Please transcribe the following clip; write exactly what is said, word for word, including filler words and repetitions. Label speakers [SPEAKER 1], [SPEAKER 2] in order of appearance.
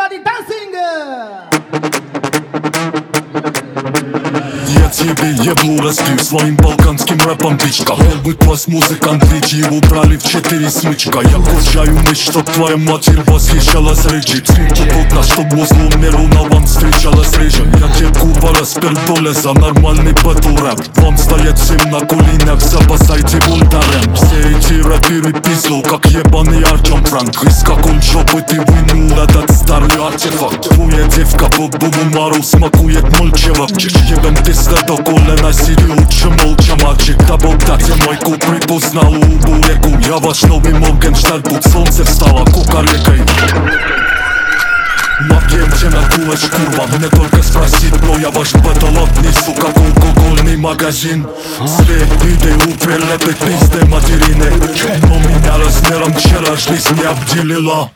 [SPEAKER 1] everybody dancing.
[SPEAKER 2] Я тебе еблу разбил своим балканским рэпом, бичка. Хелбут вас музыкант, речи его брали в четыре смычка. Я кушаю мышь, чтоб твоя матерь восхищалась речи. Цвету плотно, чтоб возле миру на вам встречалась речи. Я девку пораспердоле за нормальный бэтл рэп. Вам стоять всем на коленях, запасайте бунтарем. Все эти рэперы пизду, как ебаный Артем Франк. Из какой жопы ты вынул этот старый артефакт? Твоя девка по бумару смакует мульчева. Ебем пизда до колена, сиди лучше молча, мальчик. Да бог дайте мойку, припознал убу реку. Я ваш новый Моргенштерн, тут солнце встало кукарекой. Напьемте на кулач, курва, мне только спросить, но я ваш бэтл отнесу, как алкогольный магазин. Свет, иди упрелепить пизды материны, но меня размером вчера жизнь не обделила.